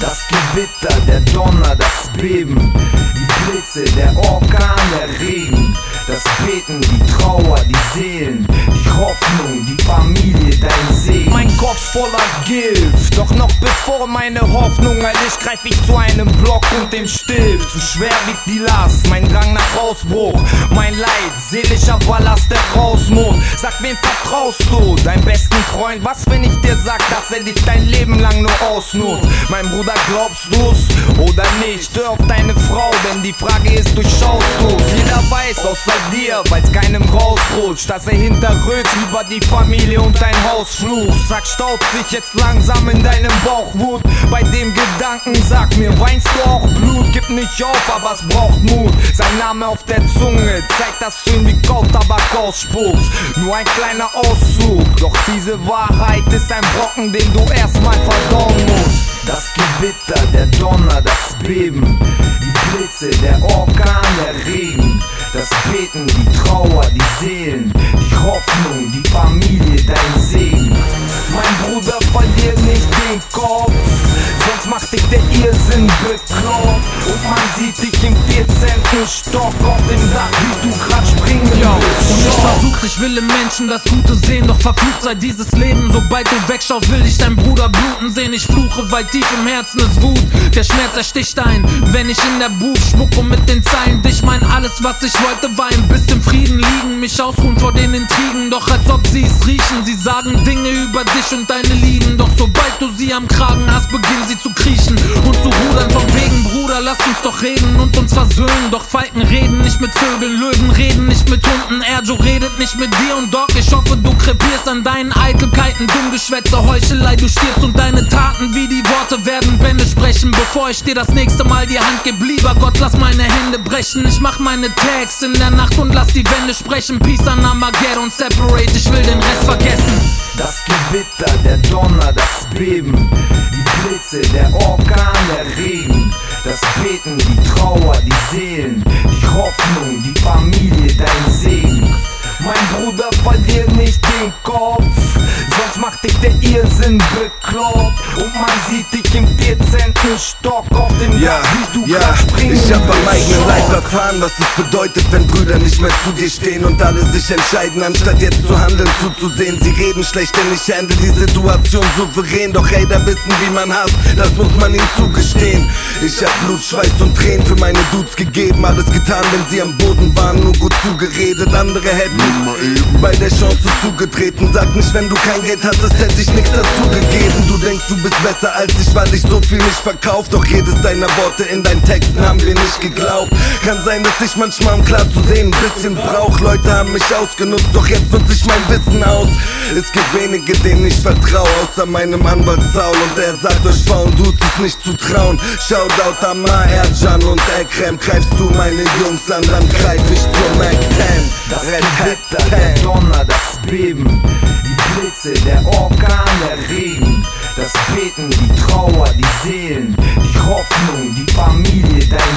Das Gewitter, der Donner, das Beben, die Blitze, der Orkan, der Regen, das Beten, die Trauer, die Seelen, die Hoffnung, die Familie, dein Segen. Mein Kopf voller Gift, doch noch bevor meine Hoffnung erlischt, greif ich zu einem Block und dem Stift. Zu schwer wiegt die Last, mein Drang nach Ausbruch, mein Leid, seelischer Ballast, der raus muss. Sag, wem vertraust du? Dein besten Freund? Was, wenn ich dir sag, dass er dich dein Leben lang nur ausnutzt? Mein Bruder, glaubst du's oder nicht? Hör auf deine Frau, denn die Frage ist, durchschaust du's? Jeder weiß, außer dir, weil's keinem rausrutscht, dass er hinterrückt über die Familie und dein Haus flucht. Sag, staut sich jetzt langsam in deinem Bauch Wut bei dem Gedanken, sag mir, weinst du auch Blut? Gib nicht auf, aber es braucht Mut. Sein Name auf der Zunge zeigt, dass du ihn wie Kautabak ausspuckst. Nur ein kleiner Auszug, doch diese Wahrheit ist ein Brocken, den du erstmal verdauen musst. Das Gewitter, der Donner, das Beben, die Blitze, der Orkan, der Regen, das Beten, die Trauer, die Seelen, die Hoffnung, die Familie, dein Segen. Mein Bruder, verlier nicht den Kopf, sonst macht dich der Irrsinn bekloppt. Und man sieht dich im 14. Stock auf dem Dach, wie du grad springen willst. Und ich versuch's, ich will im Menschen das Gute sehen, doch verflucht sei dieses Leben. Sobald du wegschaust, will ich dein Bruder bluten sehen. Ich fluche, weil tief im Herzen ist Wut. Der Schmerz ersticht ein, wenn ich in der Buch spucke mit den Zeilen. Dich mein alles, was ich wollte, war ein bisschen Frieden liegen. Mich ausruhen vor den Intrigen, doch als ob sie es riechen. Sie sagen Dinge über dich und deine Lieben, doch sobald du sie am Kragen hast, beginnen sie zu kriechen und zu rudern. Von wegen, Bruder, lass uns doch reden und uns versöhnen. Doch Falken reden nicht mit Vögeln, Löwen reden nicht mit Hunden. Erjo redet nicht mit dir und Doc, ich hoffe, du krepierst an deinen Eitelkeiten. Dummgeschwätze, Heuchelei, du stirbst und deine Taten wie die Worte werden Bände sprechen. Bevor ich dir das nächste Mal die Hand geb, lieber Gott, lass meine Hände brechen. Ich mach meine Tags in der Nacht und lass die Wände sprechen. Peace an Armageddon, separate, ich will den Rest vergessen. Das Gewitter, der Donner, das Beben, die Blitze, der Orkan, der Regen, das Beten, die Trauer, die Seelen, die Hoffnung, die Familie, dein Segen. Mein Bruder, verlier nicht den Kopf, sonst macht dich der Irrsinn bekloppt. Und man sieht dich im 14. Stock auf dem Dach, wie du grad springen. Ich hab am eigenen Leib erfahren, was es bedeutet, wenn Brüder nicht mehr zu dir stehen und alle sich entscheiden, anstatt jetzt zu handeln, zuzusehen. Sie reden schlecht, denn ich handle die Situation souverän. Doch Hater wissen, wie man hasst, das muss man ihnen zugestehen. Ich hab Blut, Schweiß und Tränen für meine Dudes gegeben. Alles getan, wenn sie am Boden waren, nur gut zugeredet. Andere hätten bei der Chance zugetreten. Sag nicht, wenn du kein Geld hattest, hätte ich nichts dazu gegeben. Du denkst, du bist besser als ich, weil ich so viel nicht verkauft. Doch jedes deiner Worte in deinen Texten haben wir nicht geglaubt. Kann sein, dass ich manchmal, um klar zu sehen, ein bisschen brauch. Leute haben mich ausgenutzt, doch jetzt nutze ich mein Wissen aus. Es gibt wenige, denen ich vertraue, außer meinem Anwalt Saul. Und er sagt euch Frauen, Dudes ist nicht zu trauen. Shoutout Amar, Ercan und Ekrem. Greifst du meine Jungs an, dann greif ich zur Mac 10. Das Gewitter, der Donner, das Beben, die Blitze, der Orkan, der Regen, das Beten, die Trauer, die Seelen, die Hoffnung, die Familie, dein